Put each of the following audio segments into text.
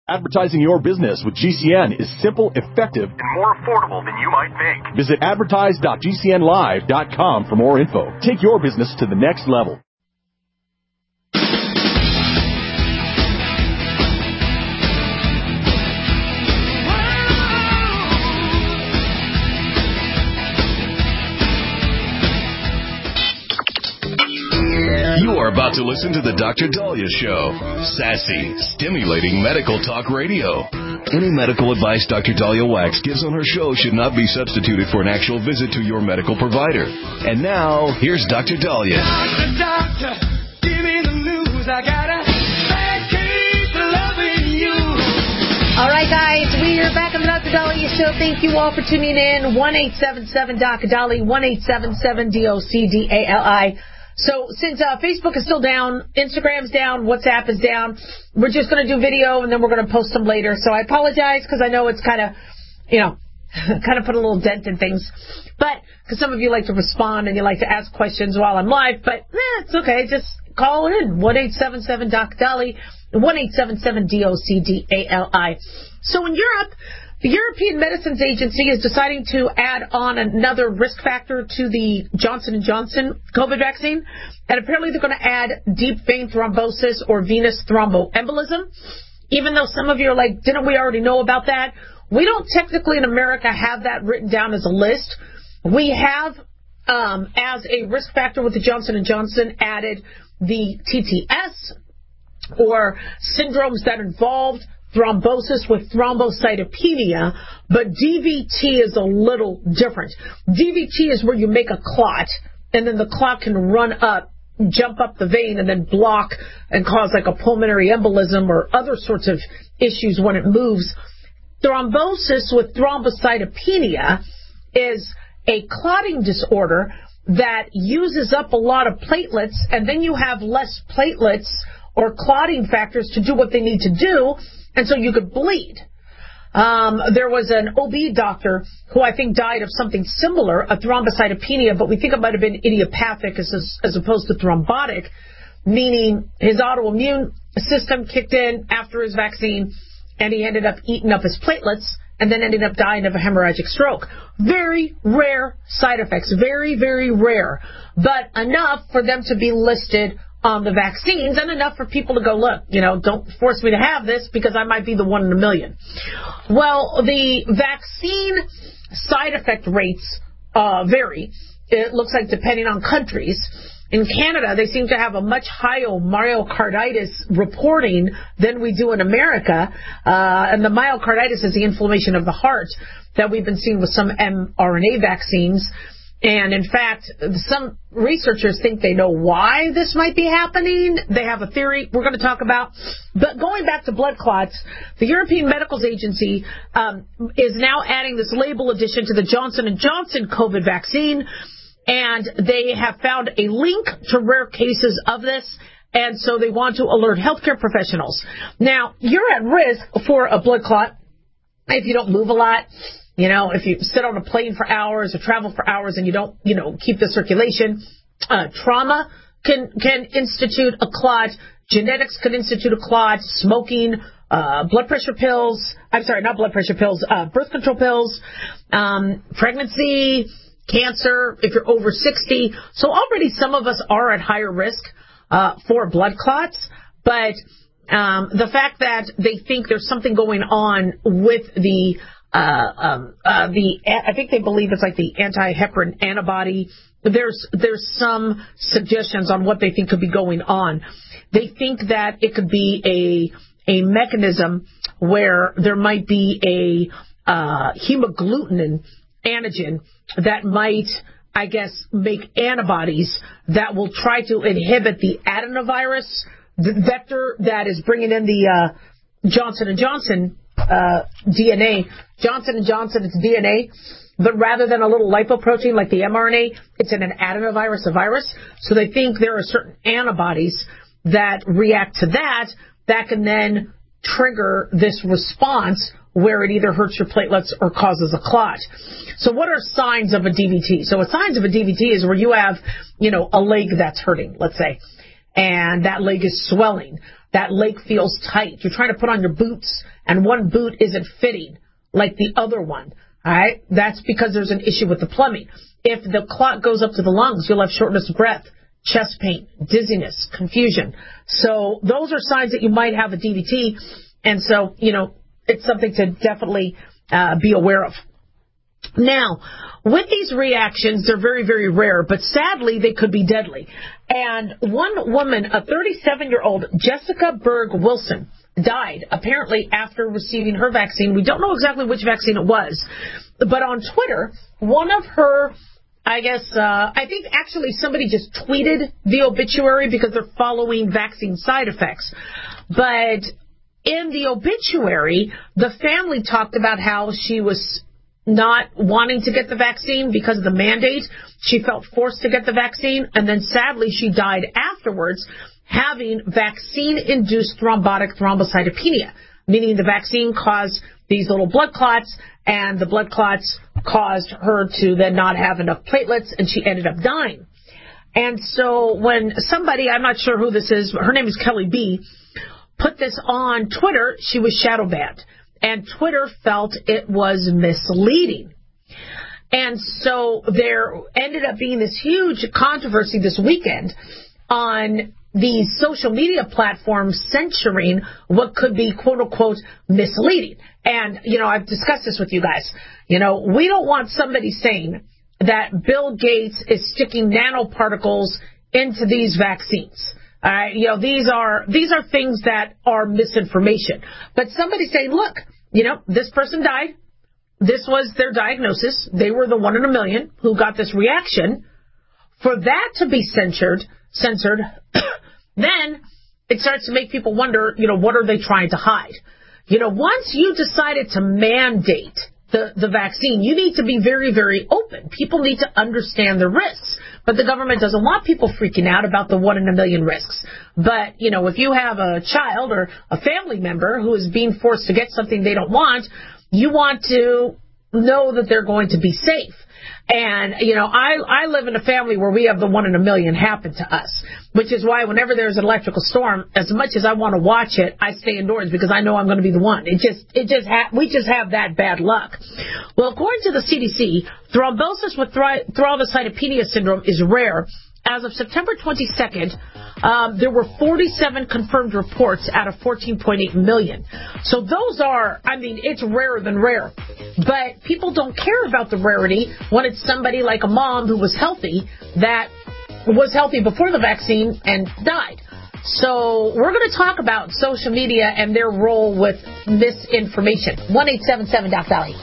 Advertising your business with GCN is simple, effective, and more affordable than you might think. Visit advertise.gcnlive.com for more info. Take your business to the next level. You are about to listen to the Dr. Daliah Show. Sassy, stimulating medical talk radio. Any medical advice Dr. Daliah Wax gives on her show should not be substituted for an actual visit to your medical provider. And now, here's Dr. Daliah. Doctor, give me the news. I got a bad case of loving you. All right, guys, we are back on the Dr. Daliah Show. Thank you all for tuning in. 1-877-DOC-DALI, 1-877-DOC-DALI. So since Facebook is still down, Instagram's down, WhatsApp is down, we're just going to do video and then we're going to post them later. So I apologize because I know it's kind of, kind of put a little dent in things. But because some of you like to respond and you like to ask questions while I'm live, but it's okay. Just call in 1-877-DOC-DALI, 1-877-DOC-DALI. So in Europe, the European Medicines Agency is deciding to add on another risk factor to the Johnson & Johnson COVID vaccine. And apparently they're going to add deep vein thrombosis or venous thromboembolism. Even though some of you are like, didn't we already know about that? We don't technically in America have that written down as a list. We have, as a risk factor with the Johnson & Johnson, added the TTS or syndromes that involved thrombosis with thrombocytopenia, but DVT is a little different. DVT is where you make a clot, and then the clot can run up, jump up the vein, and then block and cause like a pulmonary embolism or other sorts of issues when it moves. Thrombosis with thrombocytopenia is a clotting disorder that uses up a lot of platelets, and then you have less platelets or clotting factors to do what they need to do, and so you could bleed. There was an OB doctor who I think died of something similar, a thrombocytopenia, but we think it might have been idiopathic as opposed to thrombotic, meaning his autoimmune system kicked in after his vaccine, and he ended up eating up his platelets and then ended up dying of a hemorrhagic stroke. Very rare side effects, very, very rare, but enough for them to be listed on the vaccines and enough for people to go, look, don't force me to have this because I might be the one in a million. Well, the vaccine side effect rates vary. It looks like depending on countries. In Canada, they seem to have a much higher myocarditis reporting than we do in America. And the myocarditis is the inflammation of the heart that we've been seeing with some mRNA vaccines. And in fact, some researchers think they know why this might be happening. They have a theory we're going to talk about. But going back to blood clots, the European Medicines Agency is now adding this label addition to the Johnson & Johnson COVID vaccine. And they have found a link to rare cases of this. And so they want to alert healthcare professionals. Now, you're at risk for a blood clot if you don't move a lot. If you sit on a plane for hours or travel for hours and you don't, keep the circulation, trauma can institute a clot, genetics could institute a clot, smoking, birth control pills, pregnancy, cancer, if you're over 60. So already some of us are at higher risk, for blood clots, but, the fact that they think there's something going on with I think they believe it's like the anti-heparin antibody. There's some suggestions on what they think could be going on. They think that it could be a mechanism where there might be a hemagglutinin antigen that might, I guess, make antibodies that will try to inhibit the adenovirus, the vector that is bringing in the Johnson & Johnson DNA. Johnson & Johnson, it's DNA, but rather than a little lipoprotein like the mRNA, it's in an adenovirus, a virus. So they think there are certain antibodies that react to that can then trigger this response where it either hurts your platelets or causes a clot. So what are signs of a DVT? So signs of a DVT is where you have, a leg that's hurting, let's say, and that leg is swelling. that lake feels tight. You're trying to put on your boots, and one boot isn't fitting like the other one. All right? That's because there's an issue with the plumbing. If the clot goes up to the lungs, you'll have shortness of breath, chest pain, dizziness, confusion. So those are signs that you might have a DVT. And so, it's something to definitely be aware of. Now, with these reactions, they're very, very rare, but sadly, they could be deadly. And one woman, a 37-year-old Jessica Berg Wilson, died apparently after receiving her vaccine. We don't know exactly which vaccine it was, but on Twitter, one of her, I think actually somebody just tweeted the obituary because they're following vaccine side effects. But in the obituary, the family talked about how she was not wanting to get the vaccine because of the mandate. She felt forced to get the vaccine, and then sadly she died afterwards having vaccine-induced thrombotic thrombocytopenia, meaning the vaccine caused these little blood clots, and the blood clots caused her to then not have enough platelets, and she ended up dying. And so when somebody, I'm not sure who this is, her name is Kelly B., put this on Twitter, she was shadow banned. And Twitter felt it was misleading. And so there ended up being this huge controversy this weekend on these social media platforms censoring what could be, quote-unquote, misleading. And, I've discussed this with you guys. We don't want somebody saying that Bill Gates is sticking nanoparticles into these vaccines. All right, these are things that are misinformation. But somebody saying, look, this person died. This was their diagnosis. They were the 1 in a million who got this reaction. For that to be censored, then it starts to make people wonder, what are they trying to hide? Once you decided to mandate the vaccine, you need to be very, very open. People need to understand the risks. But the government doesn't want people freaking out about the 1 in a million risks. But, if you have a child or a family member who is being forced to get something they don't want, you want to know that they're going to be safe. And, I live in a family where we have the 1 in a million happen to us, which is why whenever there's an electrical storm, as much as I want to watch it, I stay indoors because I know I'm going to be the one. We just have that bad luck. Well, according to the CDC, thrombosis with thrombocytopenia syndrome is rare. As of September 22nd, there were 47 confirmed reports out of 14.8 million. So those are, it's rarer than rare. But people don't care about the rarity when it's somebody like a mom who was healthy, that was healthy before the vaccine and died. So we're going to talk about social media and their role with misinformation. 1-877-DOC-DOLLY.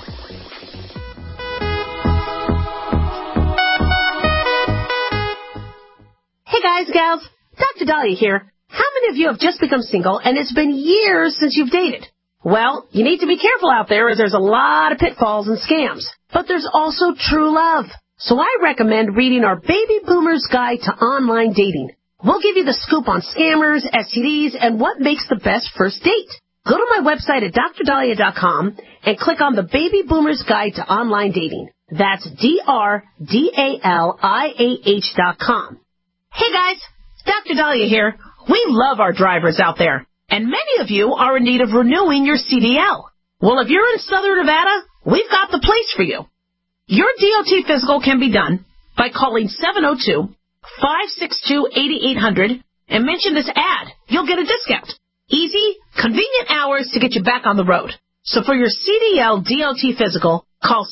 Hey guys, gals, Dr. Dahlia here. How many of you have just become single and it's been years since you've dated? Well, you need to be careful out there as there's a lot of pitfalls and scams. But there's also true love. So I recommend reading our Baby Boomer's Guide to Online Dating. We'll give you the scoop on scammers, STDs, and what makes the best first date. Go to my website at drdahlia.com and click on the Baby Boomer's Guide to Online Dating. That's DRDALIAH.com. Hey guys, Dr. Dahlia here. We love our drivers out there, and many of you are in need of renewing your CDL. Well, if you're in Southern Nevada, we've got the place for you. Your DOT physical can be done by calling 702-562-8800 and mention this ad. You'll get a discount. Easy, convenient hours to get you back on the road. So for your CDL DOT physical, call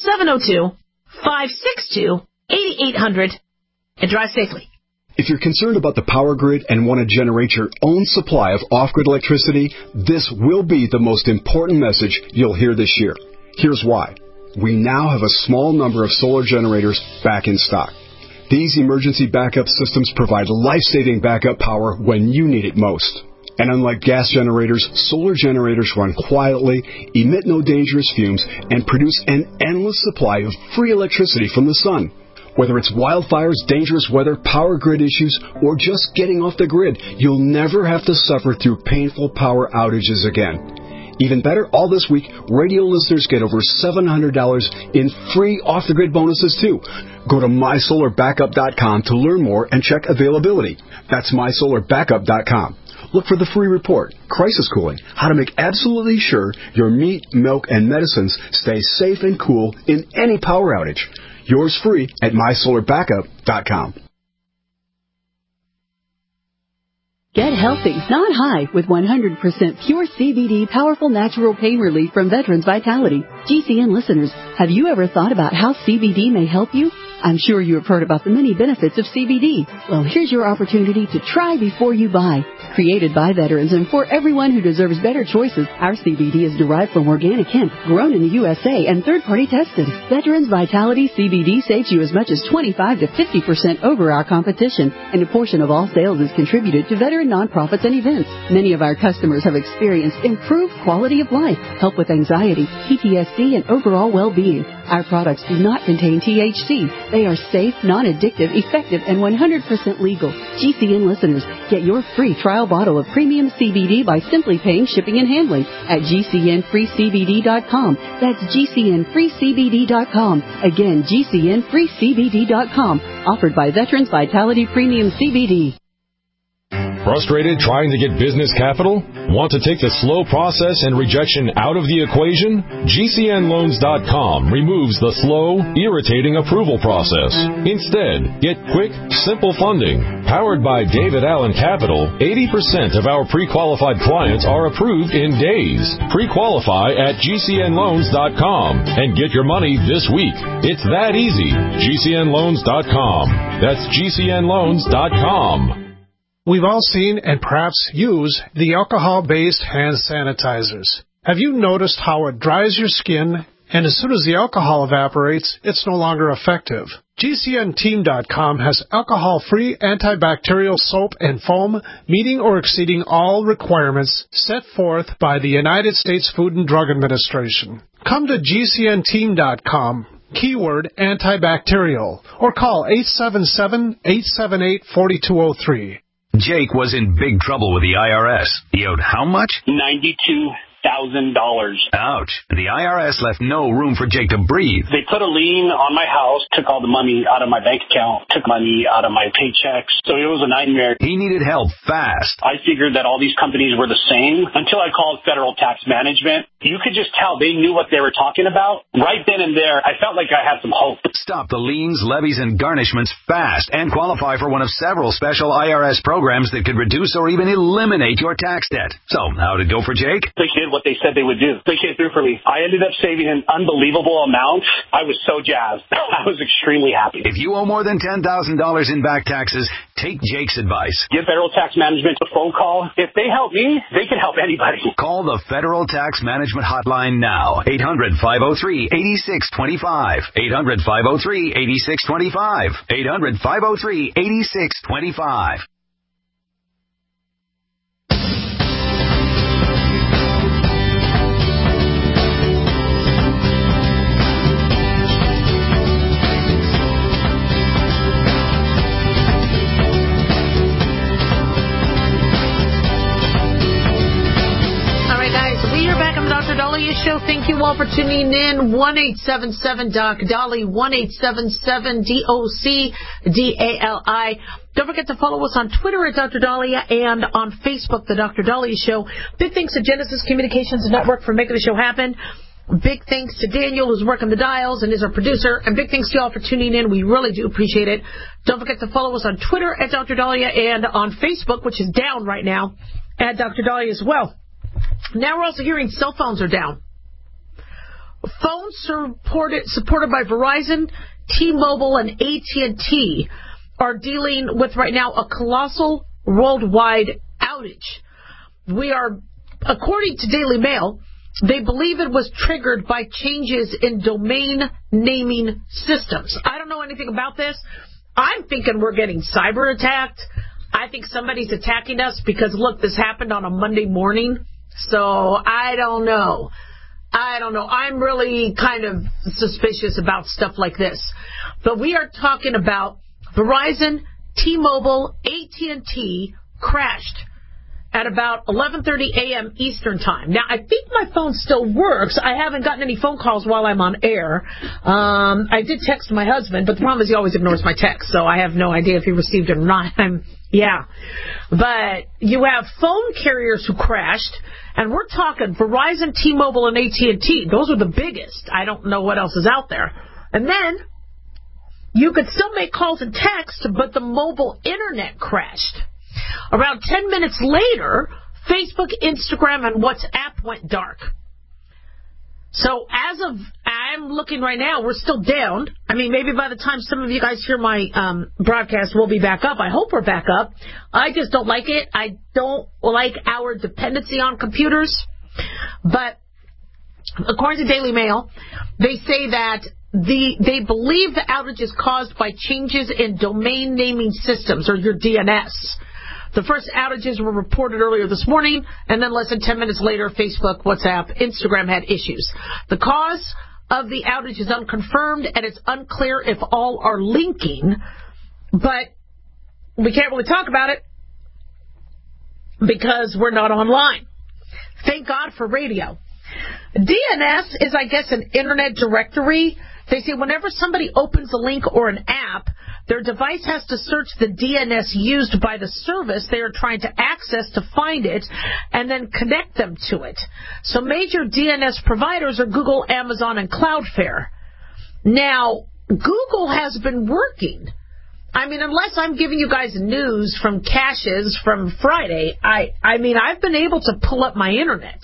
702-562-8800 and drive safely. If you're concerned about the power grid and want to generate your own supply of off-grid electricity, this will be the most important message you'll hear this year. Here's why. We now have a small number of solar generators back in stock. These emergency backup systems provide life-saving backup power when you need it most. And unlike gas generators, solar generators run quietly, emit no dangerous fumes, and produce an endless supply of free electricity from the sun. Whether it's wildfires, dangerous weather, power grid issues, or just getting off the grid, you'll never have to suffer through painful power outages again. Even better, all this week, radio listeners get over $700 in free off-the-grid bonuses, too. Go to mysolarbackup.com to learn more and check availability. That's mysolarbackup.com. Look for the free report, Crisis Cooling, how to make absolutely sure your meat, milk, and medicines stay safe and cool in any power outage. Yours free at mysolarbackup.com. Get healthy, not high, with 100% pure CBD powerful natural pain relief from Veterans Vitality. GCN listeners, have you ever thought about how CBD may help you? I'm sure you have heard about the many benefits of CBD. Well, here's your opportunity to try before you buy. Created by veterans and for everyone who deserves better choices, our CBD is derived from organic hemp, grown in the USA, and third-party tested. Veterans Vitality CBD saves you as much as 25 to 50% over our competition, and a portion of all sales is contributed to veteran nonprofits and events. Many of our customers have experienced improved quality of life, help with anxiety, PTSD, and overall well-being. Our products do not contain THC. They are safe, non-addictive, effective, and 100% legal. GCN listeners, get your free trial bottle of premium CBD by simply paying shipping and handling at GCNFreeCBD.com. That's GCNFreeCBD.com. Again, GCNFreeCBD.com. Offered by Veterans Vitality Premium CBD. Frustrated trying to get business capital? Want to take the slow process and rejection out of the equation? GCNLoans.com removes the slow, irritating approval process. Instead, get quick, simple funding. Powered by David Allen Capital, 80% of our pre-qualified clients are approved in days. Pre-qualify at GCNLoans.com and get your money this week. It's that easy. GCNLoans.com. That's GCNLoans.com. We've all seen and perhaps use the alcohol-based hand sanitizers. Have you noticed how it dries your skin, and as soon as the alcohol evaporates, it's no longer effective? GCNteam.com has alcohol-free antibacterial soap and foam meeting or exceeding all requirements set forth by the United States Food and Drug Administration. Come to GCNteam.com. Keyword antibacterial, or call 877-878-4203. Jake was in big trouble with the IRS. He owed how much? $92,000. Ouch. The IRS left no room for Jake to breathe. They put a lien on my house, took all the money out of my bank account, took money out of my paychecks. So it was a nightmare. He needed help fast. I figured that all these companies were the same until I called Federal Tax Management. You could just tell they knew what they were talking about. Right then and there, I felt like I had some hope. Stop the liens, levies, and garnishments fast and qualify for one of several special IRS programs that could reduce or even eliminate your tax debt. So, how did it go for Jake? They did what they said they would do. They came through for me. I ended up saving an unbelievable amount. I was so jazzed. I was extremely happy. If you owe more than $10,000 in back taxes, take Jake's advice. Give Federal Tax Management a phone call. If they help me, they can help anybody. Call the Federal Tax Management Hotline now. 800-503-8625. 800-503-8625. 800-503-8625. Dr. Dahlia Show. Thank you all for tuning in. 1-877-DOC-DALI, 1-877-DOC-DALI. Don't forget to follow us on Twitter at Dr. Dahlia and on Facebook, The Dr. Dahlia Show. Big thanks to Genesis Communications Network for making the show happen. Big thanks to Daniel, who's working the dials and is our producer. And big thanks to you all for tuning in. We really do appreciate it. Don't forget to follow us on Twitter at Dr. Dahlia and on Facebook, which is down right now, at Dr. Dahlia as well. Now we're also hearing cell phones are down. Phones supported by Verizon, T-Mobile, and AT&T are dealing with right now a colossal worldwide outage. We are, according to Daily Mail, they believe it was triggered by changes in domain naming systems. I don't know anything about this. I'm thinking we're getting cyber attacked. I think somebody's attacking us because, look, this happened on a Monday morning. So I don't know. I'm really kind of suspicious about stuff like this. But we are talking about Verizon, T-Mobile, AT&T crashed at about 11:30 a.m. Eastern Time. Now, I think my phone still works. I haven't gotten any phone calls while I'm on air. I did text my husband, but the problem is he always ignores my text, so I have no idea if he received it or not. But you have phone carriers who crashed, and we're talking Verizon, T-Mobile, and AT&T. Those are the biggest. I don't know what else is out there. And then you could still make calls and text, but the mobile internet crashed. Around 10 minutes later, Facebook, Instagram, and WhatsApp went dark. So I'm looking right now, we're still down. I mean, maybe by the time some of you guys hear my broadcast, we'll be back up. I hope we're back up. I just don't like it. I don't like our dependency on computers. But according to Daily Mail, they say that they believe the outage is caused by changes in domain naming systems, or your DNS. The first outages were reported earlier this morning, and then less than 10 minutes later, Facebook, WhatsApp, Instagram had issues. The cause of the outage is unconfirmed, and it's unclear if all are linking, but we can't really talk about it because we're not online. Thank God for radio. DNS is, I guess, an internet directory. They say whenever somebody opens a link or an app, their device has to search the DNS used by the service they are trying to access to find it and then connect them to it. So major DNS providers are Google, Amazon, and Cloudflare. Now, Google has been working. I mean, unless I'm giving you guys news from caches from Friday, I've been able to pull up my internet.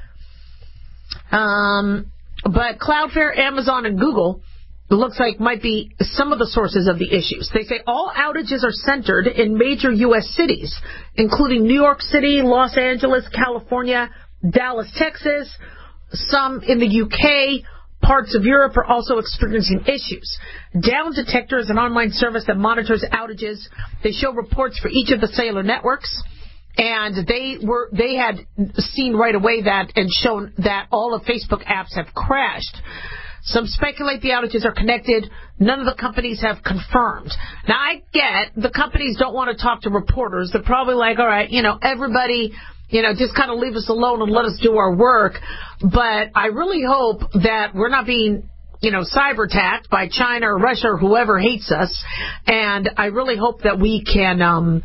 But Cloudflare, Amazon, and Google, it looks like might be some of the sources of the issues. They say all outages are centered in major U.S. cities, including New York City, Los Angeles, California, Dallas, Texas, some in the U.K., parts of Europe are also experiencing issues. Down Detector is an online service that monitors outages. They show reports for each of the cellular networks. And they had seen right away that and shown that all of Facebook apps have crashed. Some speculate the outages are connected. None of the companies have confirmed. Now, I get the companies don't want to talk to reporters. They're probably like, all right, everybody, just kind of leave us alone and let us do our work. But I really hope that we're not being cyber attacked by China or Russia or whoever hates us. And I really hope that we can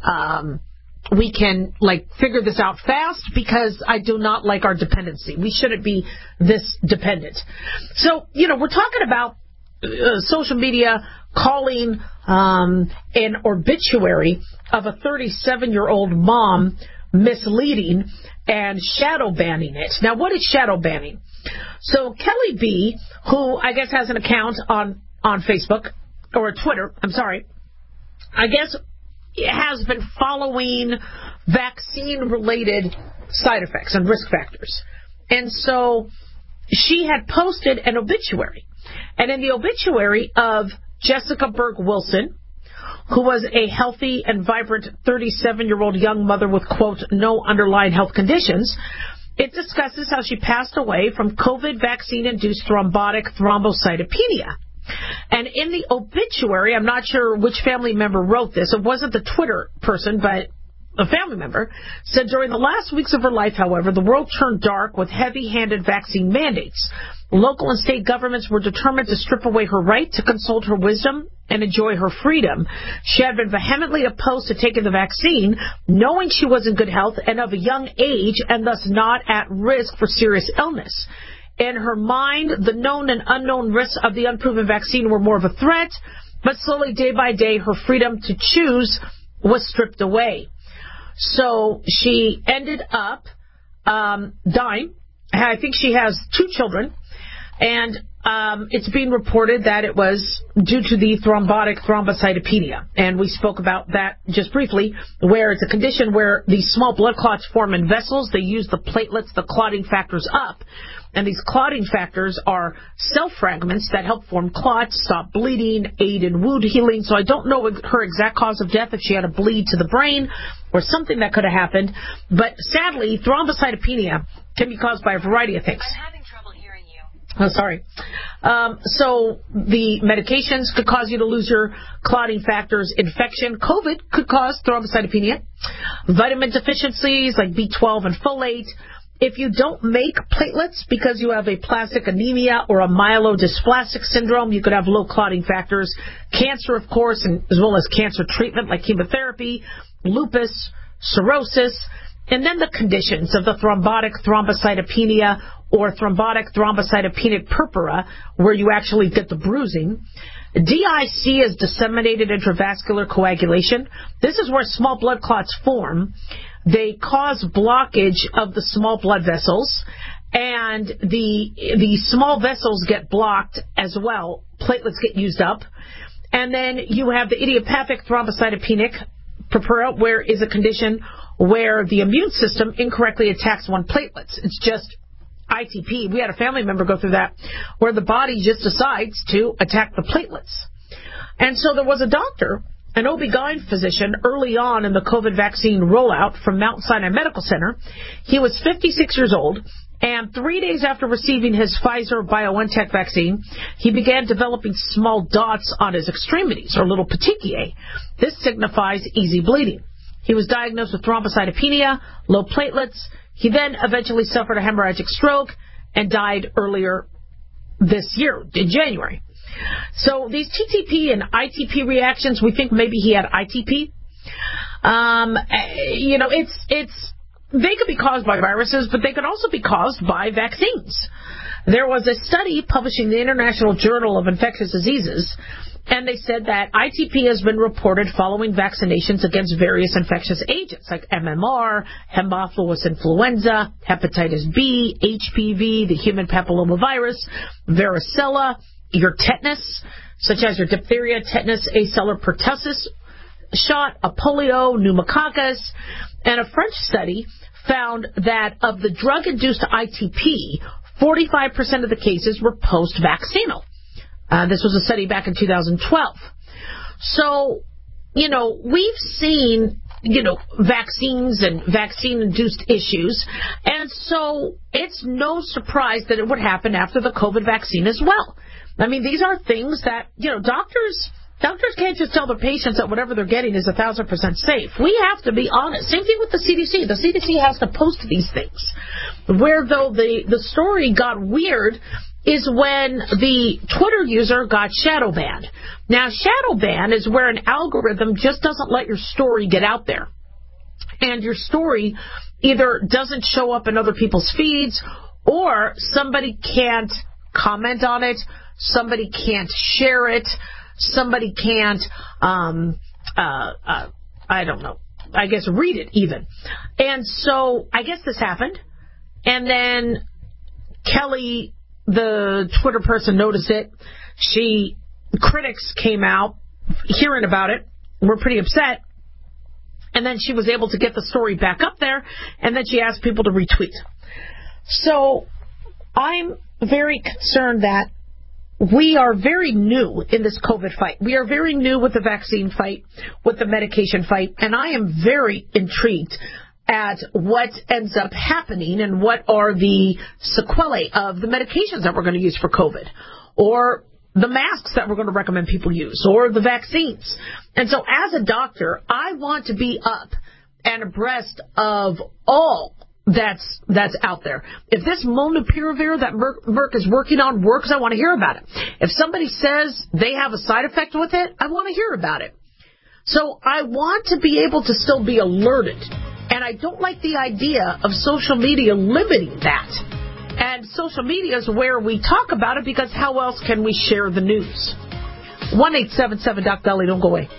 figure this out fast, because I do not like our dependency. We shouldn't be this dependent. So, we're talking about social media calling an obituary of a 37-year-old mom misleading and shadow banning it. Now, what is shadow banning? So Kelly B, who I guess has an account on Facebook, or Twitter, I guess has been following vaccine-related side effects and risk factors. And so she had posted an obituary. And in the obituary of Jessica Berg Wilson, who was a healthy and vibrant 37-year-old young mother with, quote, no underlying health conditions, it discusses how she passed away from COVID vaccine-induced thrombotic thrombocytopenia. And in the obituary, I'm not sure which family member wrote this. It wasn't the Twitter person, but a family member said during the last weeks of her life, however, the world turned dark with heavy-handed vaccine mandates. Local and state governments were determined to strip away her right to consult her wisdom and enjoy her freedom. She had been vehemently opposed to taking the vaccine, knowing she was in good health and of a young age and thus not at risk for serious illness. In her mind, the known and unknown risks of the unproven vaccine were more of a threat, but slowly, day by day, her freedom to choose was stripped away. So she ended up dying. I think she has 2 children, and it's being reported that it was due to the thrombotic thrombocytopenia. And we spoke about that just briefly, where it's a condition where these small blood clots form in vessels. They use the platelets, the clotting factors up. And these clotting factors are cell fragments that help form clots, stop bleeding, aid in wound healing. So I don't know her exact cause of death, if she had a bleed to the brain or something that could have happened. But sadly, thrombocytopenia can be caused by a variety of things. I'm having trouble hearing you. Oh, sorry. So the medications could cause you to lose your clotting factors. Infection, COVID, could cause thrombocytopenia. Vitamin deficiencies like B12 and folate. If you don't make platelets because you have aplastic anemia or a myelodysplastic syndrome, you could have low clotting factors. Cancer, of course, and as well as cancer treatment like chemotherapy, lupus, cirrhosis, and then the conditions of the thrombotic thrombocytopenia or thrombotic thrombocytopenic purpura, where you actually get the bruising. DIC is disseminated intravascular coagulation. This is where small blood clots form. They cause blockage of the small blood vessels, and the small vessels get blocked as well. Platelets get used up. And then you have the idiopathic thrombocytopenic purpura, where is a condition where the immune system incorrectly attacks one platelets. It's just ITP. We had a family member go through that, where the body just decides to attack the platelets. And so there was a doctor, an OB-GYN physician, early on in the COVID vaccine rollout from Mount Sinai Medical Center. He was 56 years old, and 3 days after receiving his Pfizer-BioNTech vaccine, he began developing small dots on his extremities, or little petechiae. This signifies easy bleeding. He was diagnosed with thrombocytopenia, low platelets. He then eventually suffered a hemorrhagic stroke and died earlier this year, in January. So these TTP and ITP reactions, we think maybe he had ITP. They could be caused by viruses, but they could also be caused by vaccines. There was a study published in the International Journal of Infectious Diseases, and they said that ITP has been reported following vaccinations against various infectious agents like MMR, Haemophilus influenza, hepatitis B, HPV, the human papillomavirus, varicella, your tetanus, such as your diphtheria, tetanus, acellular pertussis shot, a polio, pneumococcus. And a French study found that of the drug-induced ITP, 45% of the cases were post-vaccinal. This was a study back in 2012. So, we've seen, vaccines and vaccine-induced issues, and so it's no surprise that it would happen after the COVID vaccine as well. I mean, these are things that, doctors can't just tell their patients that whatever they're getting is 1,000% safe. We have to be honest. Same thing with the CDC. The CDC has to post these things. Where, though, the story got weird is when the Twitter user got shadow banned. Now, shadow ban is where an algorithm just doesn't let your story get out there. And your story either doesn't show up in other people's feeds, or somebody can't comment on it, somebody can't share it, somebody can't, read it even. And so I guess this happened. And then Kelly, the Twitter person, noticed it. Critics came out hearing about it, were pretty upset. And then she was able to get the story back up there, and then she asked people to retweet. So I'm very concerned that we are very new in this COVID fight. We are very new with the vaccine fight, with the medication fight, and I am very intrigued at what ends up happening and what are the sequelae of the medications that we're going to use for COVID, or the masks that we're going to recommend people use, or the vaccines. And so as a doctor, I want to be up and abreast of all that's out there. If this molnupiravir that Merck is working on works, I want to hear about it. If somebody says they have a side effect with it, I want to hear about it. So I want to be able to still be alerted. And I don't like the idea of social media limiting that. And social media is where we talk about it, because how else can we share the news? 1-877-DOC-DOLLY. Don't go away.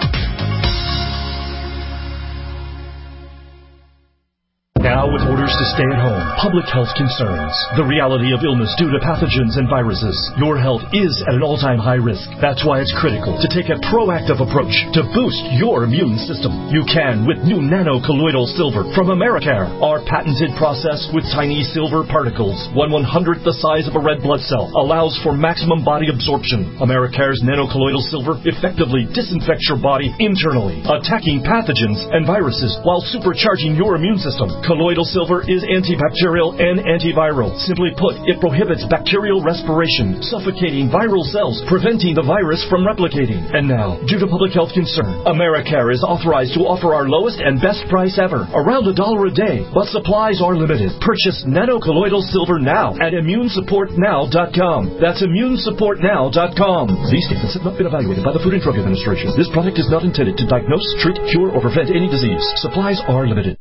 Now, with orders to stay at home, public health concerns, the reality of illness due to pathogens and viruses. Your health is at an all-time high risk. That's why it's critical to take a proactive approach to boost your immune system. You can with new nano-colloidal silver from Americare. Our patented process with tiny silver particles, 1/100th the size of a red blood cell, allows for maximum body absorption. Americare's nano-colloidal silver effectively disinfects your body internally, attacking pathogens and viruses while supercharging your immune system. Colloidal silver is antibacterial and antiviral. Simply put, it prohibits bacterial respiration, suffocating viral cells, preventing the virus from replicating. And now, due to public health concern, Americare is authorized to offer our lowest and best price ever, around $1 a day, but supplies are limited. Purchase nano-colloidal silver now at immunesupportnow.com. That's immunesupportnow.com. These statements have not been evaluated by the Food and Drug Administration. This product is not intended to diagnose, treat, cure, or prevent any disease. Supplies are limited.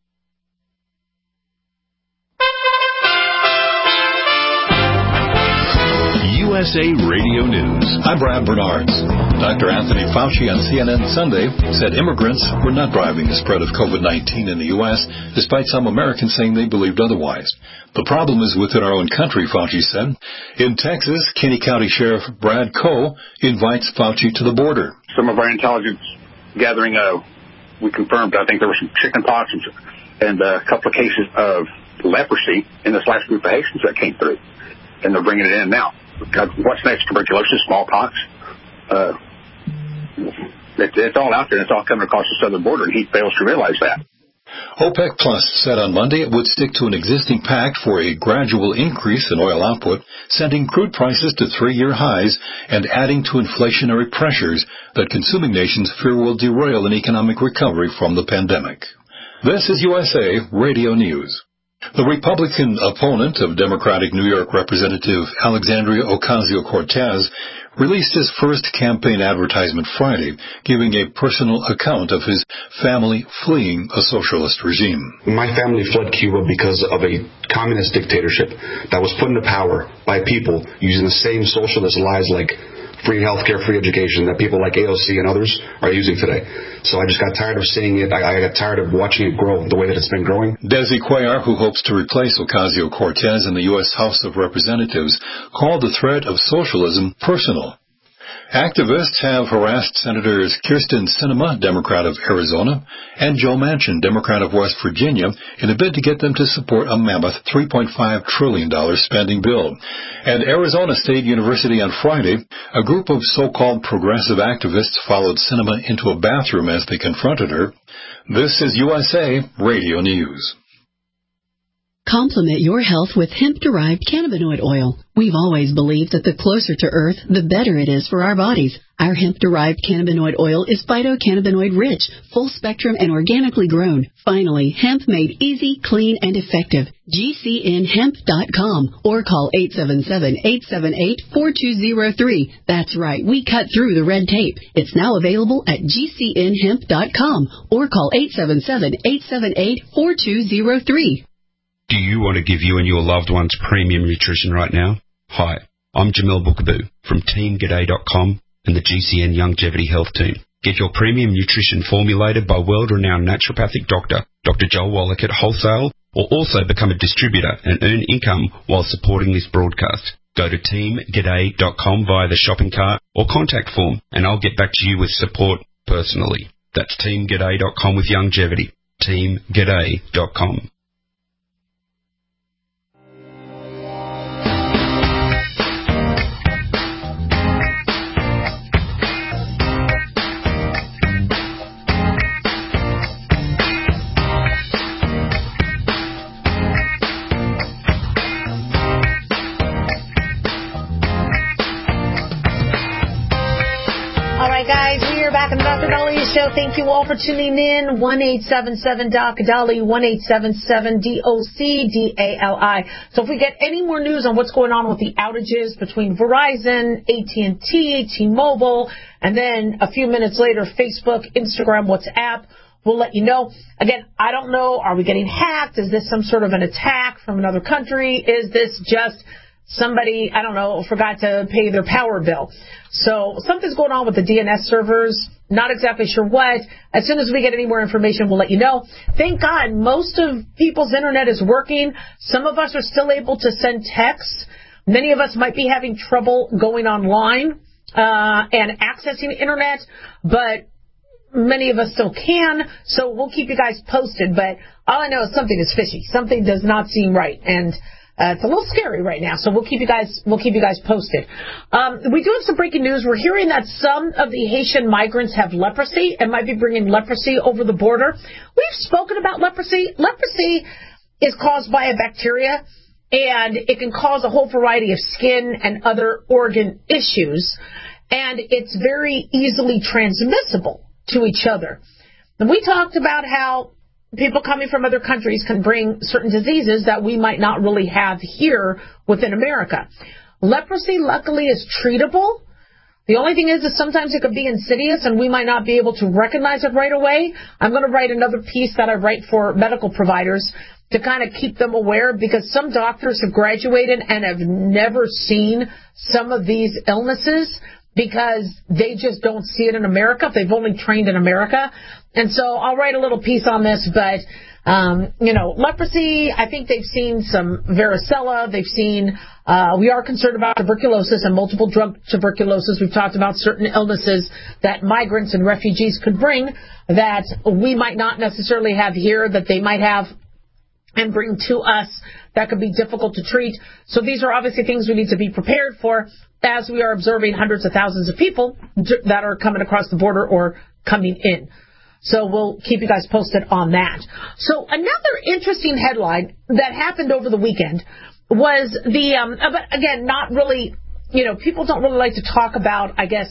USA Radio News. I'm Brad Bernards. Dr. Anthony Fauci on CNN Sunday said immigrants were not driving the spread of COVID-19 in the U.S., despite some Americans saying they believed otherwise. The problem is within our own country, Fauci said. In Texas, Kinney County Sheriff Brad Coe invites Fauci to the border. Some of our intelligence gathering, we confirmed, I think there was some chicken pox and a couple of cases of leprosy in this last group of Haitians that came through. And they're bringing it in now. What's next? Tuberculosis, smallpox. It's all out there, and it's all coming across the southern border, and he fails to realize that. OPEC Plus said on Monday it would stick to an existing pact for a gradual increase in oil output, sending crude prices to 3-year highs and adding to inflationary pressures that consuming nations fear will derail an economic recovery from the pandemic. This is USA Radio News. The Republican opponent of Democratic New York Representative Alexandria Ocasio-Cortez released his first campaign advertisement Friday, giving a personal account of his family fleeing a socialist regime. My family fled Cuba because of a communist dictatorship that was put into power by people using the same socialist lies like free healthcare, free education that people like AOC and others are using today. So I just got tired of seeing it. I got tired of watching it grow the way that it's been growing. Desi Cuellar, who hopes to replace Ocasio-Cortez in the U.S. House of Representatives, called the threat of socialism personal. Activists have harassed Senators Kyrsten Sinema, Democrat of Arizona, and Joe Manchin, Democrat of West Virginia, in a bid to get them to support a mammoth $3.5 trillion spending bill. At Arizona State University on Friday, a group of so-called progressive activists followed Sinema into a bathroom as they confronted her. This is USA Radio News. Complement your health with hemp-derived cannabinoid oil. We've always believed that the closer to Earth, the better it is for our bodies. Our hemp-derived cannabinoid oil is phytocannabinoid rich, full-spectrum, and organically grown. Finally, hemp made easy, clean, and effective. GCNhemp.com or call 877-878-4203. That's right, we cut through the red tape. It's now available at GCNhemp.com or call 877-878-4203. Do you want to give you and your loved ones premium nutrition right now? Hi, I'm Jamel Bookaboo from TeamGaday.com and the GCN Longevity Health Team. Get your premium nutrition formulated by world-renowned naturopathic doctor, Dr. Joel Wallach at Wholesale, or also become a distributor and earn income while supporting this broadcast. Go to TeamGaday.com via the shopping cart or contact form, and I'll get back to you with support personally. That's TeamGaday.com with longevity. TeamGaday.com. Guys, we are back on the Dr. Daliah Show. Thank you all for tuning in. 1-877-DOC-DALI, 1-877-DOC-DALI. So if we get any more news on what's going on with the outages between Verizon, AT&T, T-Mobile, and then a few minutes later, Facebook, Instagram, WhatsApp, we'll let you know. Again, I don't know. Are we getting hacked? Is this some sort of an attack from another country? Is this just somebody, I don't know, forgot to pay their power bill? So something's going on with the DNS servers Not exactly sure what. As soon as we get any more information, we'll let you know. Thank God, most of people's internet is working. Some of us are still able to send texts. Many of us might be having trouble going online and accessing the internet, but many of us still can, so we'll keep you guys posted. But all I know is something is fishy. Something does not seem right, and it's a little scary right now, so we'll keep you guys posted. We do have some breaking news. We're hearing that some of the Haitian migrants have leprosy and might be bringing leprosy over the border. We've spoken about leprosy. Leprosy is caused by a bacteria, and it can cause a whole variety of skin and other organ issues, and it's very easily transmissible to each other. And we talked about how people coming from other countries can bring certain diseases that we might not really have here within America. Leprosy, luckily, is treatable. The only thing is that sometimes it could be insidious and we might not be able to recognize it right away. I'm going to write another piece that I write for medical providers to kind of keep them aware, because some doctors have graduated and have never seen some of these illnesses because they just don't see it in America if they've only trained in America. And so I'll write a little piece on this, but, leprosy, I think they've seen some varicella. They've seen, we are concerned about tuberculosis and multiple drug tuberculosis. We've talked about certain illnesses that migrants and refugees could bring that we might not necessarily have here, that they might have and bring to us that could be difficult to treat. So these are obviously things we need to be prepared for as we are observing hundreds of thousands of people that are coming across the border or coming in. So we'll keep you guys posted on that. So another interesting headline that happened over the weekend was but again, not really, people don't really like to talk about, I guess,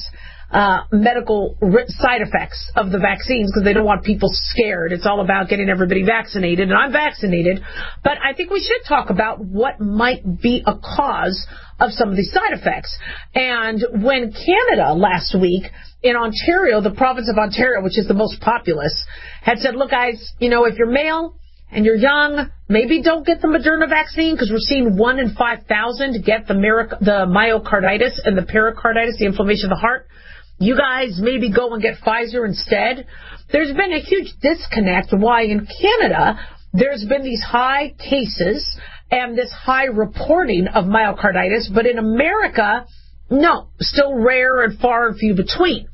medical side effects of the vaccines because they don't want people scared. It's all about getting everybody vaccinated, and I'm vaccinated. But I think we should talk about what might be a cause of some of these side effects. And when Canada last week in Ontario, the province of Ontario, which is the most populous, had said, look, guys, if you're male and you're young, maybe don't get the Moderna vaccine because we're seeing 1 in 5,000 get the myocarditis and the pericarditis, the inflammation of the heart. You guys maybe go and get Pfizer instead. There's been a huge disconnect why in Canada there's been these high cases and this high reporting of myocarditis, but in America, no, still rare and far and few between.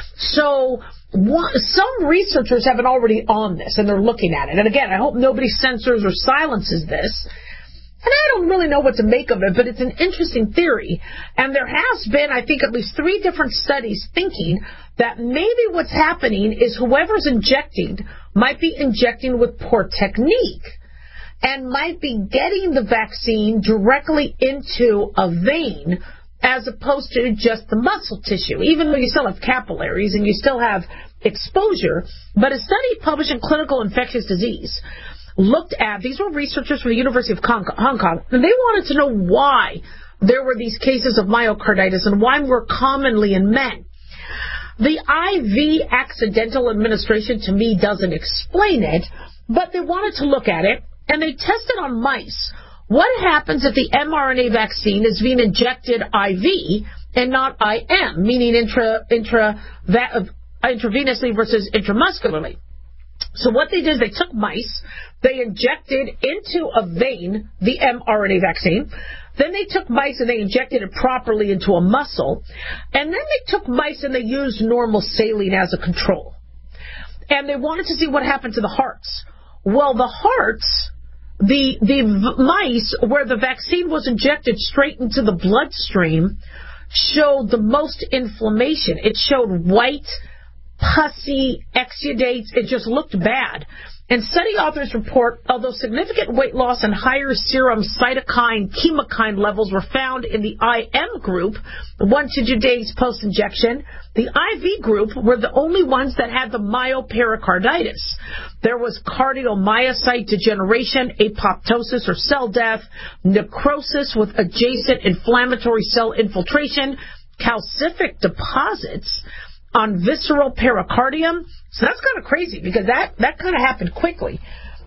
So some researchers have been already on this, and they're looking at it. And again, I hope nobody censors or silences this. And I don't really know what to make of it, but it's an interesting theory. And there has been, I think, at least 3 different studies thinking that maybe what's happening is whoever's injecting might be injecting with poor technique and might be getting the vaccine directly into a vein as opposed to just the muscle tissue, even though you still have capillaries and you still have exposure. But a study published in Clinical Infectious Disease looked at, these were researchers from the University of Hong Kong, and they wanted to know why there were these cases of myocarditis and why more commonly in men. The IV accidental administration, to me, doesn't explain it, but they wanted to look at it, and they tested on mice. What happens if the mRNA vaccine is being injected IV and not IM, meaning intravenously versus intramuscularly? So what they did is they took mice, they injected into a vein the mRNA vaccine, then they took mice and they injected it properly into a muscle, and then they took mice and they used normal saline as a control. And they wanted to see what happened to the hearts. Well, the hearts, the mice where the vaccine was injected straight into the bloodstream showed the most inflammation. It showed white, pussy exudates. It just looked bad. And study authors report, although significant weight loss and higher serum cytokine chemokine levels were found in the IM group 1 to 2 days post-injection, the IV group were the only ones that had the myopericarditis. There was cardiomyocyte degeneration, apoptosis or cell death, necrosis with adjacent inflammatory cell infiltration, calcific deposits on visceral pericardium. So that's kind of crazy because that kind of happened quickly.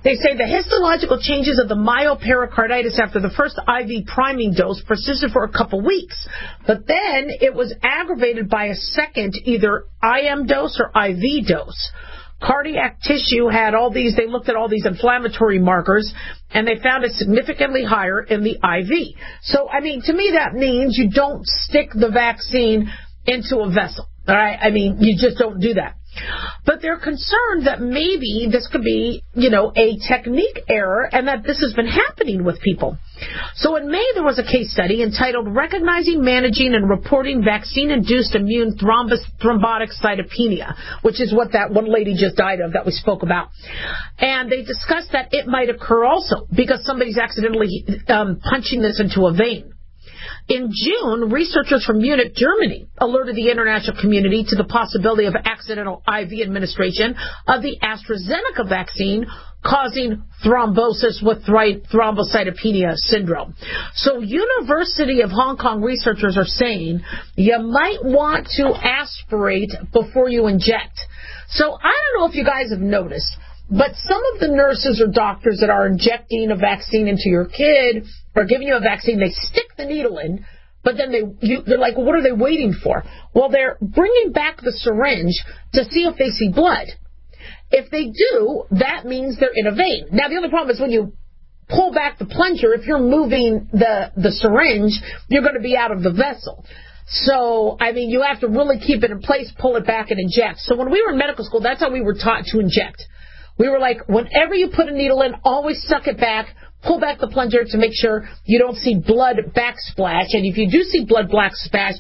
They say the histological changes of the myopericarditis after the first IV priming dose persisted for a couple weeks, but then it was aggravated by a second either IM dose or IV dose. Cardiac tissue had all these, they looked at all these inflammatory markers, and they found it significantly higher in the IV. So, I mean, to me that means you don't stick the vaccine into a vessel. All right? I mean, you just don't do that. But they're concerned that maybe this could be, a technique error and that this has been happening with people. So in May, there was a case study entitled Recognizing, Managing, and Reporting Vaccine-Induced Immune Thrombotic Cytopenia, which is what that one lady just died of that we spoke about. And they discussed that it might occur also because somebody's accidentally punching this into a vein. In June, researchers from Munich, Germany, alerted the international community to the possibility of accidental IV administration of the AstraZeneca vaccine causing thrombosis with thrombocytopenia syndrome. So University of Hong Kong researchers are saying you might want to aspirate before you inject. So I don't know if you guys have noticed, but some of the nurses or doctors that are injecting a vaccine into your kid or giving you a vaccine, they stick the needle in, but then they're like, well, what are they waiting for? Well, they're bringing back the syringe to see if they see blood. If they do, that means they're in a vein. Now, the only problem is when you pull back the plunger, if you're moving the syringe, you're going to be out of the vessel. So, I mean, you have to really keep it in place, pull it back, and inject. So when we were in medical school, that's how we were taught to inject. We were like, whenever you put a needle in, always suck it back, pull back the plunger to make sure you don't see blood backsplash. And if you do see blood backsplash,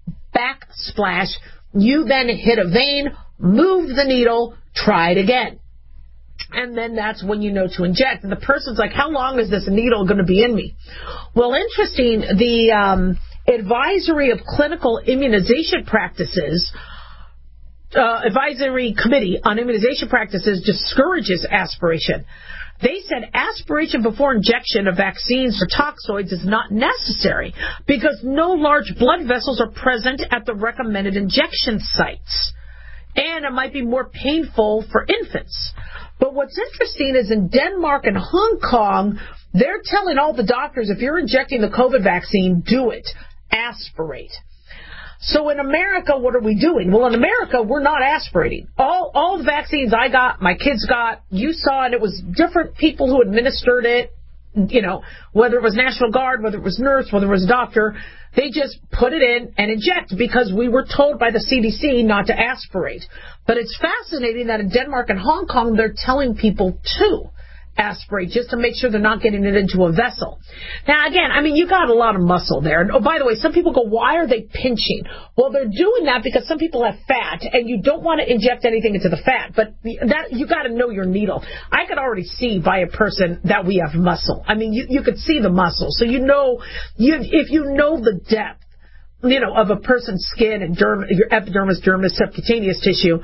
you then hit a vein, move the needle, try it again. And then that's when you know to inject. And the person's like, how long is this needle going to be in me? Well, interesting, the Advisory of Clinical Immunization Practices Advisory Committee on Immunization Practices discourages aspiration. They said aspiration before injection of vaccines or toxoids is not necessary because no large blood vessels are present at the recommended injection sites. And it might be more painful for infants. But what's interesting is in Denmark and Hong Kong, they're telling all the doctors, if you're injecting the COVID vaccine, do it. Aspirate. So in America, what are we doing? Well, in America, we're not aspirating. All the vaccines I got, my kids got, you saw, and it was different people who administered it, whether it was National Guard, whether it was nurse, whether it was doctor, they just put it in and inject because we were told by the CDC not to aspirate. But it's fascinating that in Denmark and Hong Kong, they're telling people to aspirate just to make sure they're not getting it into a vessel. Now, again, I mean, you got a lot of muscle there. And, oh, by the way, some people go, why are they pinching? Well, they're doing that because some people have fat, and you don't want to inject anything into the fat. But that you got to know your needle. I could already see by a person that we have muscle. I mean, you could see the muscle. So if you know the depth, of a person's skin and your epidermis, dermis, subcutaneous tissue,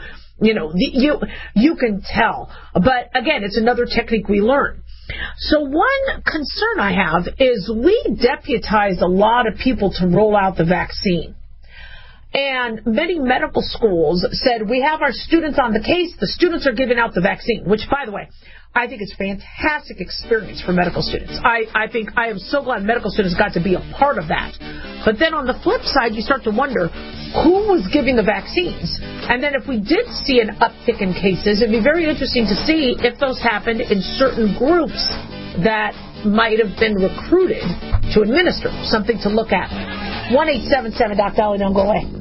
you can tell. But again, it's another technique we learn. So one concern I have is we deputized a lot of people to roll out the vaccine. And many medical schools said, we have our students on the case. The students are giving out the vaccine, which, by the way, I think is a fantastic experience for medical students. I think I am so glad medical students got to be a part of that. But then on the flip side, you start to wonder who was giving the vaccines. And then if we did see an uptick in cases, it'd be very interesting to see if those happened in certain groups that might have been recruited to administer. Something to look at. 1-877-Doc-Dolly, don't go away.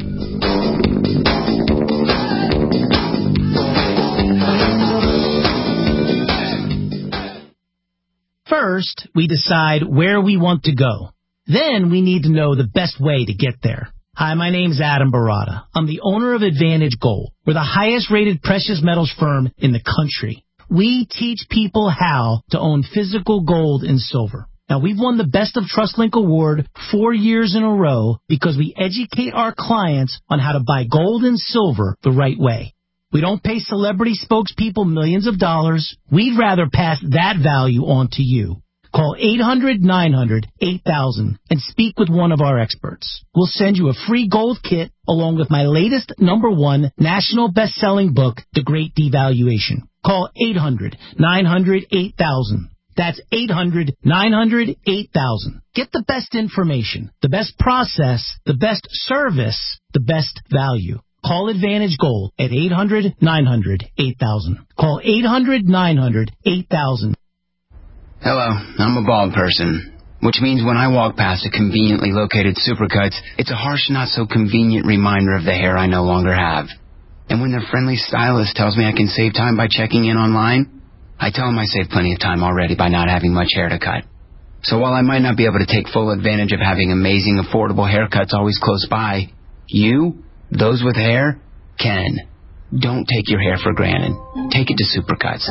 First, we decide where we want to go. Then we need to know the best way to get there. Hi, my name's Adam Barada. I'm the owner of Advantage Gold. We're the highest rated precious metals firm in the country. We teach people how to own physical gold and silver. Now, we've won the Best of TrustLink Award 4 years in a row because we educate our clients on how to buy gold and silver the right way. We don't pay celebrity spokespeople millions of dollars. We'd rather pass that value on to you. Call 800-900-8000 and speak with one of our experts. We'll send you a free gold kit along with my latest #1 national best-selling book, The Great Devaluation. Call 800-900-8000. That's 800-900-8000. Get the best information, the best process, the best service, the best value. Call Advantage Gold at 800-900-8000. Call 800-900-8000. Hello, I'm a bald person, which means when I walk past a conveniently located Supercuts, it's a harsh, not-so-convenient reminder of the hair I no longer have. And when their friendly stylist tells me I can save time by checking in online, I tell them I saved plenty of time already by not having much hair to cut. So while I might not be able to take full advantage of having amazing, affordable haircuts always close by, you, those with hair, can. Don't take your hair for granted. Take it to Supercuts.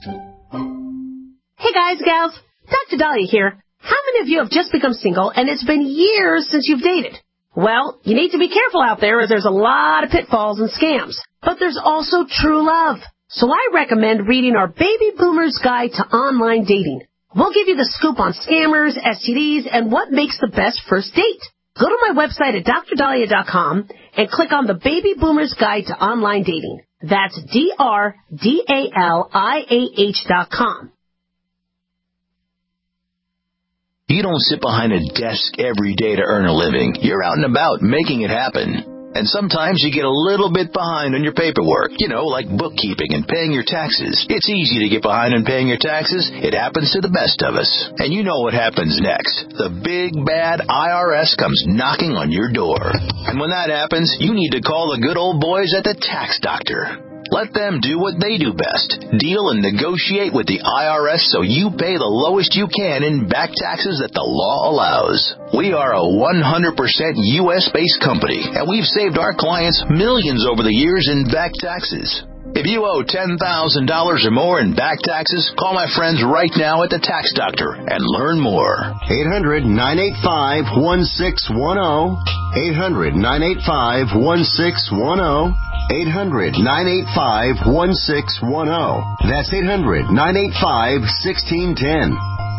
Hey guys, gals, Dr. Dahlia here. How many of you have just become single and it's been years since you've dated? Well, you need to be careful out there as there's a lot of pitfalls and scams. But there's also true love. So I recommend reading our Baby Boomer's Guide to Online Dating. We'll give you the scoop on scammers, STDs, and what makes the best first date. Go to my website at drdahlia.com and click on the Baby Boomer's Guide to Online Dating. That's DRDALIAH.com. You don't sit behind a desk every day to earn a living. You're out and about making it happen. And sometimes you get a little bit behind on your paperwork, like bookkeeping and paying your taxes. It's easy to get behind on paying your taxes. It happens to the best of us. And you know what happens next. The big, bad IRS comes knocking on your door. And when that happens, you need to call the good old boys at the Tax Doctor. Let them do what they do best. Deal and negotiate with the IRS so you pay the lowest you can in back taxes that the law allows. We are a 100% U.S.-based company, and we've saved our clients millions over the years in back taxes. If you owe $10,000 or more in back taxes, call my friends right now at the Tax Doctor and learn more. 800-985-1610. 800-985-1610. 800-985-1610. That's 800-985-1610.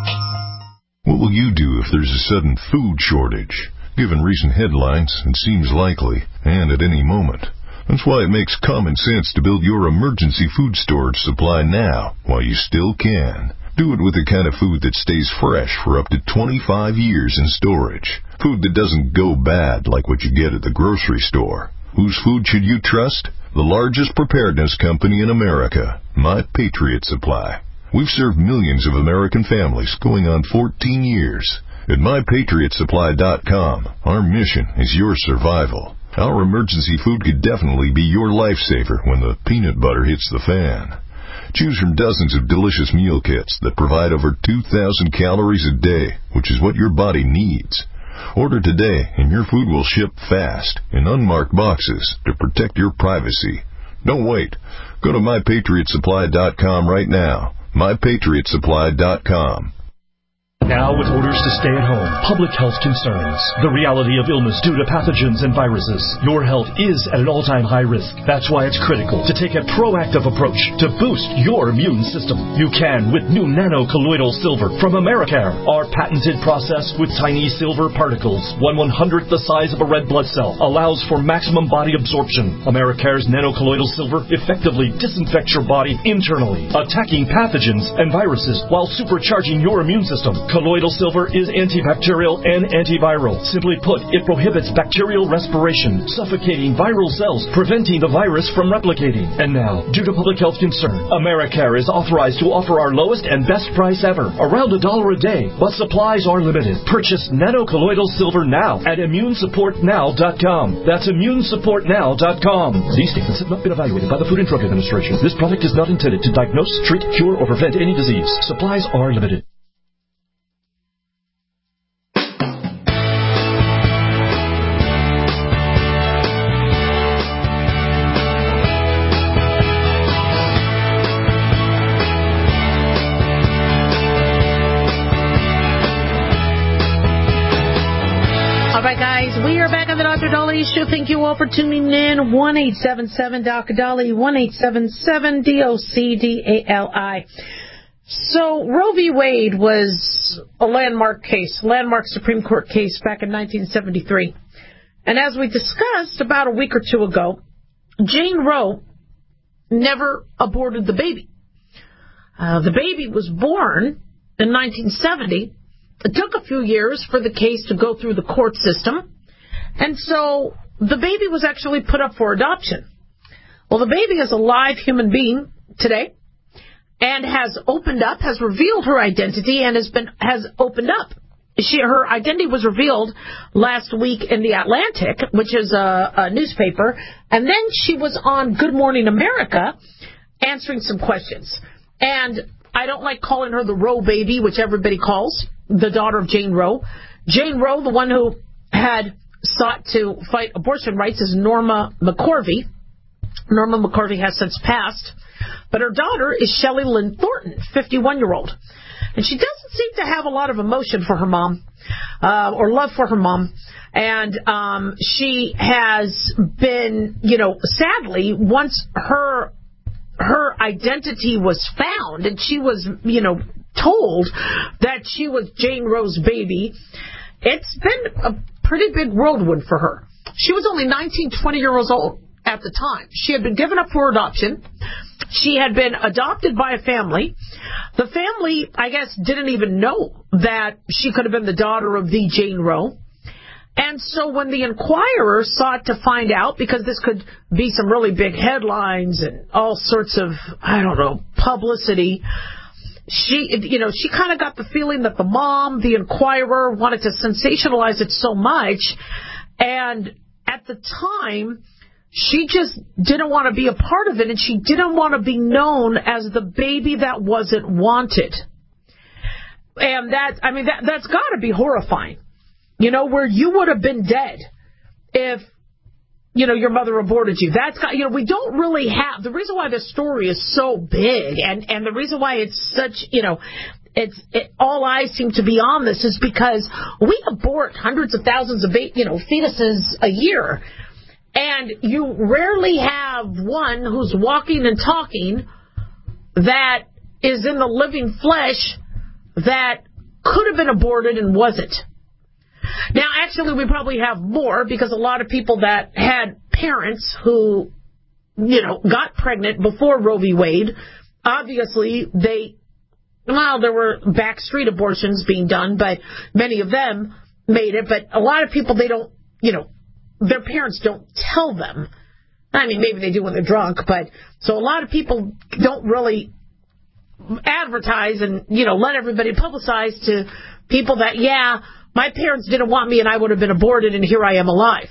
What will you do if there's a sudden food shortage? Given recent headlines, it seems likely, and at any moment. That's why it makes common sense to build your emergency food storage supply now, while you still can. Do it with the kind of food that stays fresh for up to 25 years in storage. Food that doesn't go bad like what you get at the grocery store. Whose food should you trust? The largest preparedness company in America, My Patriot Supply. We've served millions of American families going on 14 years. At MyPatriotSupply.com, our mission is your survival. Our emergency food could definitely be your lifesaver when the peanut butter hits the fan. Choose from dozens of delicious meal kits that provide over 2,000 calories a day, which is what your body needs. Order today and your food will ship fast in unmarked boxes to protect your privacy. Don't wait. Go to MyPatriotSupply.com right now. MyPatriotSupply.com. Now with orders to stay at home, public health concerns, the reality of illness due to pathogens and viruses. Your health is at an all-time high risk. That's why it's critical to take a proactive approach to boost your immune system. You can with new nano-colloidal silver from Americare. Our patented process with tiny silver particles, 1/100th the size of a red blood cell, allows for maximum body absorption. Americare's nano-colloidal silver effectively disinfects your body internally, attacking pathogens and viruses while supercharging your immune system. Colloidal silver is antibacterial and antiviral. Simply put, it prohibits bacterial respiration, suffocating viral cells, preventing the virus from replicating. And now, due to public health concern, Americare is authorized to offer our lowest and best price ever, around $1 a day, but supplies are limited. Purchase nano-colloidal silver now at ImmuneSupportNow.com. That's ImmuneSupportNow.com. These statements have not been evaluated by the Food and Drug Administration. This product is not intended to diagnose, treat, cure, or prevent any disease. Supplies are limited. We are back on the Dr. Dahlia Show. Thank you all for tuning in. 1-877 Dahlia, 1-877 DOCDALI. So Roe v. Wade was a landmark Supreme Court case back in 1973. And as we discussed about a week or two ago, Jane Roe never aborted the baby. The baby was born in 1970. It took a few years for the case to go through the court system. And so the baby was actually put up for adoption. Well, the baby is a live human being today and has opened up, has revealed her identity, and has opened up. Her identity was revealed last week in The Atlantic, which is a newspaper, and then she was on Good Morning America answering some questions. And I don't like calling her the Roe baby, which everybody calls, the daughter of Jane Roe. Jane Roe, the one who had sought to fight abortion rights, is Norma McCorvey. Norma McCorvey has since passed. But her daughter is Shelley Lynn Thornton, 51-year-old. And she doesn't seem to have a lot of emotion for her mom, or love for her mom. And she has been, sadly, once her identity was found and she was, told that she was Jane Roe's baby, it's been a pretty big whirlwind for her. She was only 20 years old at the time. She had been given up for adoption. She had been adopted by a family. The family, I guess, didn't even know that she could have been the daughter of the Jane Roe. And so when the Inquirer sought to find out, because this could be some really big headlines and all sorts of, publicity, she kind of got the feeling that the mom, the Inquirer, wanted to sensationalize it so much. And at the time, she just didn't want to be a part of it, and she didn't want to be known as the baby that wasn't wanted. And that's got to be horrifying. Where you would have been dead if, your mother aborted you. We don't really have, the reason why this story is so big and the reason why it's such, all eyes seem to be on this is because we abort hundreds of thousands of, fetuses a year. And you rarely have one who's walking and talking that is in the living flesh that could have been aborted and wasn't. Now, actually, we probably have more because a lot of people that had parents who, got pregnant before Roe v. Wade, obviously there were backstreet abortions being done, but many of them made it. But a lot of people, they don't, their parents don't tell them. I mean, maybe they do when they're drunk, but so a lot of people don't really advertise and, let everybody publicize to people that, my parents didn't want me and I would have been aborted and here I am alive.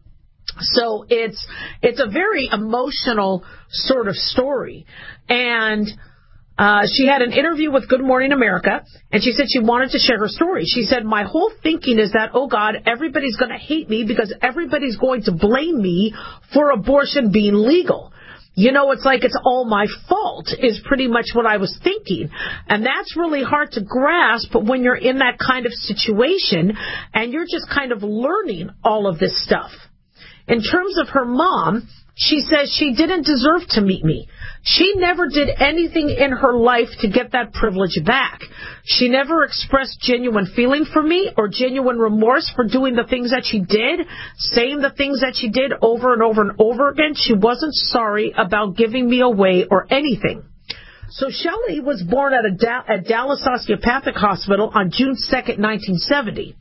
So it's a very emotional sort of story. And she had an interview with Good Morning America, and she said she wanted to share her story. She said, my whole thinking is that, oh, God, everybody's going to hate me because everybody's going to blame me for abortion being legal. It's like it's all my fault is pretty much what I was thinking. And that's really hard to grasp when you're in that kind of situation and you're just kind of learning all of this stuff. In terms of her mom, she says she didn't deserve to meet me. She never did anything in her life to get that privilege back. She never expressed genuine feeling for me or genuine remorse for doing the things that she did, saying the things that she did over and over and over again. She wasn't sorry about giving me away or anything. So Shelley was born at Dallas Osteopathic Hospital on June 2nd, 1970.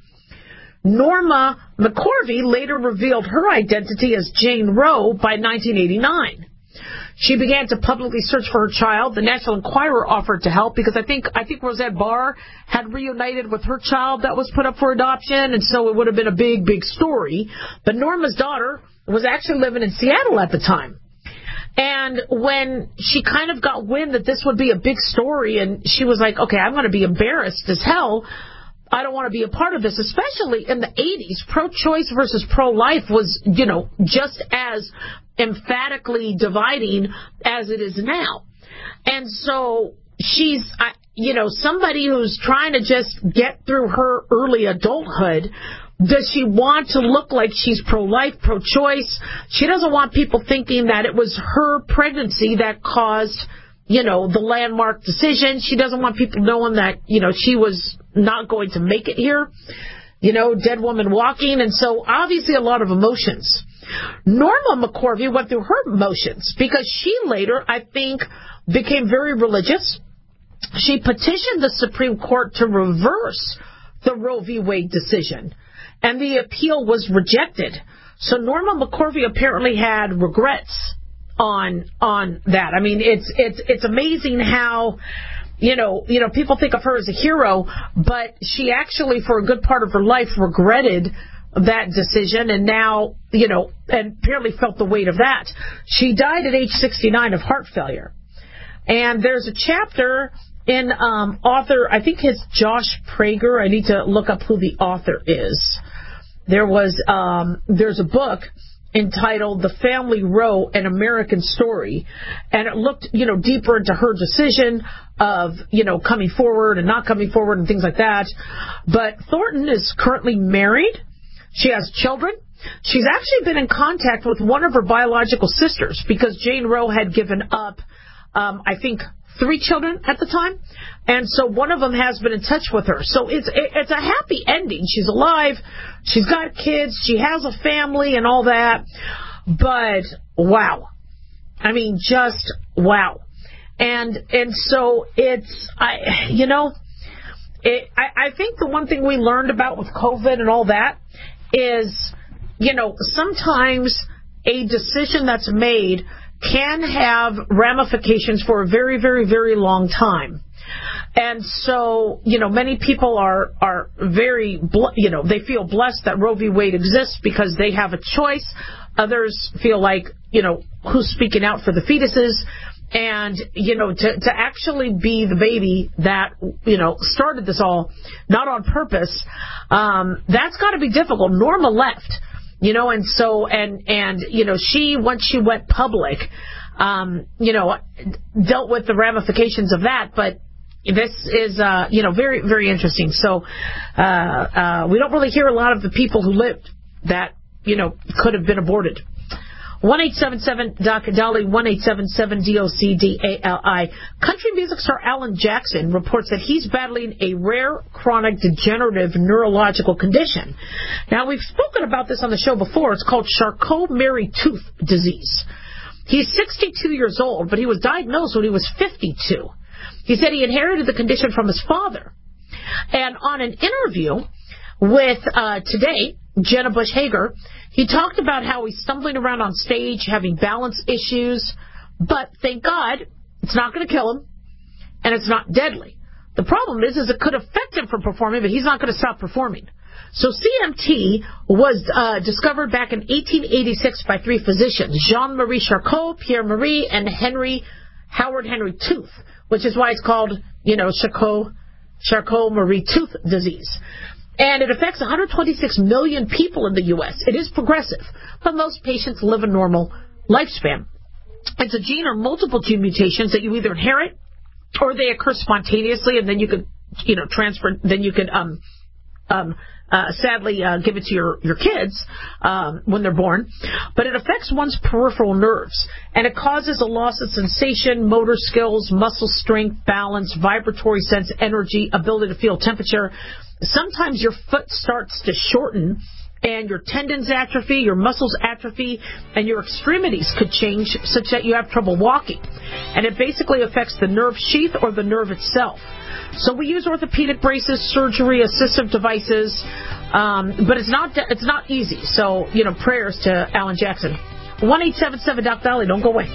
Norma McCorvey later revealed her identity as Jane Roe by 1989. She began to publicly search for her child. The National Enquirer offered to help because I think Rosette Barr had reunited with her child that was put up for adoption, and so it would have been a big, big story. But Norma's daughter was actually living in Seattle at the time. And when she kind of got wind that this would be a big story, and she was like, okay, I'm going to be embarrassed as hell. I don't want to be a part of this, especially in the 80s. Pro-choice versus pro-life was, just as emphatically dividing as it is now. And so she's, somebody who's trying to just get through her early adulthood. Does she want to look like she's pro-life, pro-choice? She doesn't want people thinking that it was her pregnancy that caused, the landmark decision. She doesn't want people knowing that, she was not going to make it here. Dead woman walking. And so obviously a lot of emotions. Norma McCorvey went through her emotions because she later, I think, became very religious. she petitioned the Supreme Court to reverse the Roe v. Wade decision, and the appeal was rejected. So Norma McCorvey apparently had regrets on that. I mean, it's amazing how, you know, people think of her as a hero, but she actually, for a good part of her life, regretted that decision, and now, and apparently felt the weight of that. She died at age 69 of heart failure. And there's a chapter in author, I think it's Josh Prager. I need to look up who the author is. There's a book entitled The Family Roe, An American Story, and it looked, deeper into her decision of, coming forward and not coming forward and things like that. But Thornton is currently married. She has children. She's actually been in contact with one of her biological sisters because Jane Roe had given up, I think, 3 children at the time. And so one of them has been in touch with her. So it's a happy ending. She's alive. She's got kids. She has a family and all that. But wow. I mean, just wow. And so I think the one thing we learned about with COVID and all that is, sometimes a decision that's made can have ramifications for a very, very, very long time. And so, many people are very, they feel blessed that Roe v. Wade exists because they have a choice. Others feel like, who's speaking out for the fetuses? And, to actually be the baby that, started this all, not on purpose, that's got to be difficult. Norma left, and so, she, once she went public, dealt with the ramifications of that, but this is, very, very interesting. So, we don't really hear a lot of the people who lived that, could have been aborted. 1-877-DOC-DOLLY, 1-877-DOC-DALI. Country music star Alan Jackson reports that he's battling a rare chronic degenerative neurological condition. Now, we've spoken about this on the show before. It's called Charcot-Marie-Tooth disease. He's 62 years old, but he was diagnosed when he was 52. He said he inherited the condition from his father. And on an interview with Today, Jenna Bush Hager, he talked about how he's stumbling around on stage, having balance issues, but thank God it's not going to kill him, and it's not deadly. The problem is it could affect him from performing, but he's not going to stop performing. So CMT was discovered back in 1886 by 3 physicians, Jean-Marie Charcot, Pierre-Marie, and Howard Henry Tooth, which is why it's called, Charcot-Marie-Tooth disease. And it affects 126 million people in the U.S. It is progressive, but most patients live a normal lifespan. It's a gene or multiple gene mutations that you either inherit or they occur spontaneously, and then you could, transfer. Then you could, sadly, give it to your kids when they're born. But it affects one's peripheral nerves, and it causes a loss of sensation, motor skills, muscle strength, balance, vibratory sense, energy, ability to feel temperature. Sometimes your foot starts to shorten, and your tendons atrophy, your muscles atrophy, and your extremities could change such that you have trouble walking. And it basically affects the nerve sheath or the nerve itself. So we use orthopedic braces, surgery, assistive devices, but it's not easy. So, prayers to Alan Jackson. 1-877-DOC-DOLLY. Don't go away.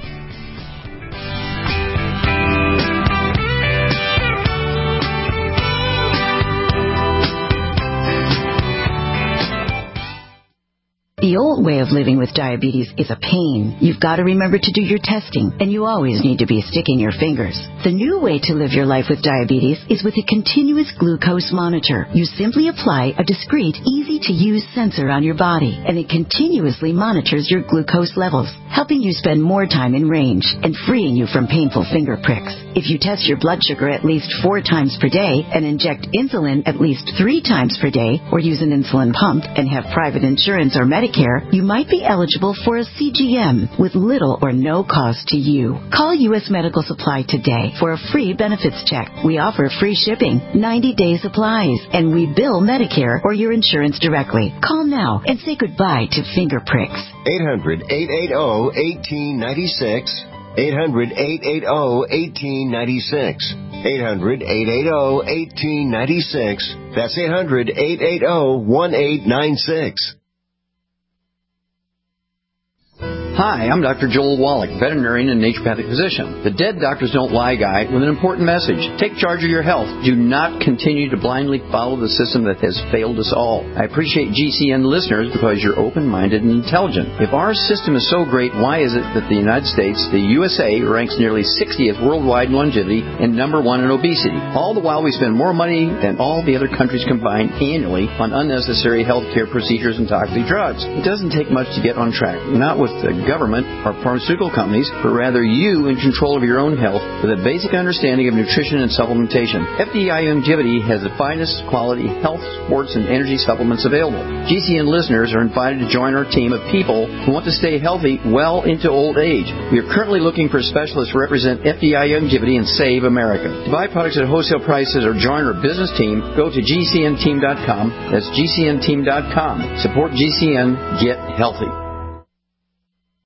The old way of living with diabetes is a pain. You've got to remember to do your testing, and you always need to be sticking your fingers. The new way to live your life with diabetes is with a continuous glucose monitor. You simply apply a discreet, easy-to-use sensor on your body, and it continuously monitors your glucose levels, helping you spend more time in range and freeing you from painful finger pricks. If you test your blood sugar at least 4 times per day and inject insulin at least 3 times per day, or use an insulin pump and have private insurance or Medicare, you might be eligible for a CGM with little or no cost to you. Call U.S. Medical Supply today for a free benefits check. We offer free shipping, 90-day supplies, and we bill Medicare or your insurance directly. Call now and say goodbye to finger pricks. 800-880-1896. 800-880-1896. 800-880-1896. That's 800-880-1896. Hi, I'm Dr. Joel Wallach, veterinarian and naturopathic physician. The Dead Doctors Don't Lie guy with an important message. Take charge of your health. Do not continue to blindly follow the system that has failed us all. I appreciate GCN listeners because you're open-minded and intelligent. If our system is so great, why is it that the United States, the USA, ranks nearly 60th worldwide in longevity and number 1 in obesity? All the while we spend more money than all the other countries combined annually on unnecessary healthcare procedures and toxic drugs. It doesn't take much to get on track. Not with the government or pharmaceutical companies, but rather you in control of your own health with a basic understanding of nutrition and supplementation. FDI Longevity has the finest quality health, sports, and energy supplements available. GCN listeners are invited to join our team of people who want to stay healthy well into old age. We are currently looking for specialists to represent FDI Longevity and Save America. To buy products at wholesale prices or join our business team, go to GCNteam.com. That's GCNteam.com. Support GCN. Get healthy.